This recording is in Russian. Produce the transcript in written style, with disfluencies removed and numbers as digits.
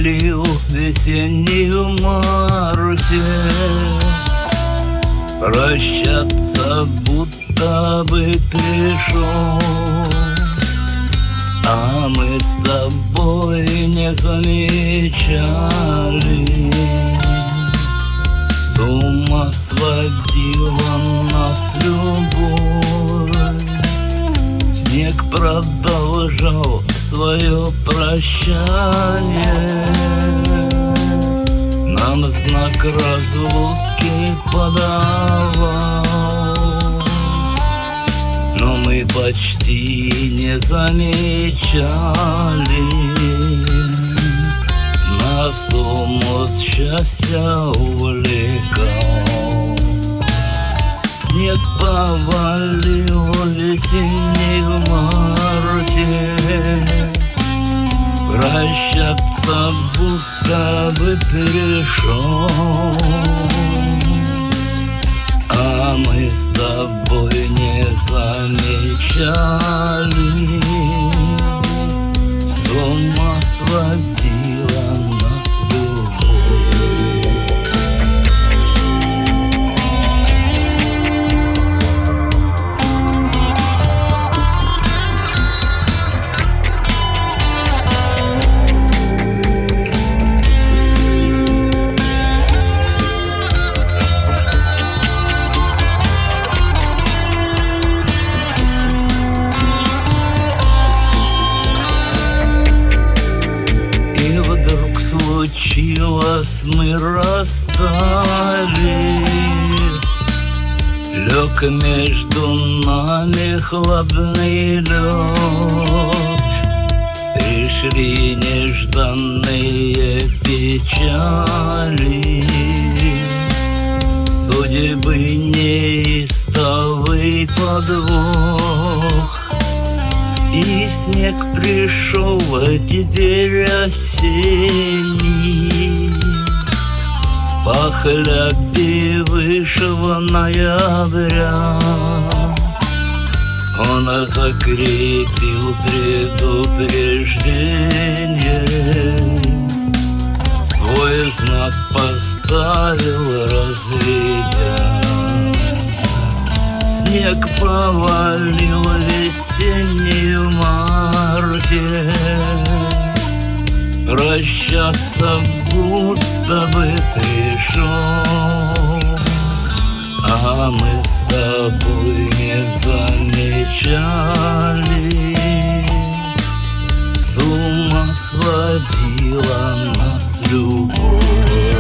повалил весенний в марте. Прощаться будто бы пришел, а мы с тобой не замечали. С ума сводила нас любовь. Снег продолжал свое прощание, нам знак разлуки подавал. Но мы почти не замечали, нас омут счастья увлекал. Снег повалил весенний в марте. Прощаться будто бы пришел, а мы с тобой не замечали. С ума сводила нас любовь. Случилось, мы расстались, лег между нами хладный лед. Пришли нежданные печали, судьбы неистовый подвох. И снег пришел, а теперь осенний. По хлябе вышел ноября, он закрепил предупреждение, свой знак поставил, разведя. Снег повалил весенний в марте. Прощаться будто бы пришел, а мы с тобой не замечали. С ума сводила нас любовь.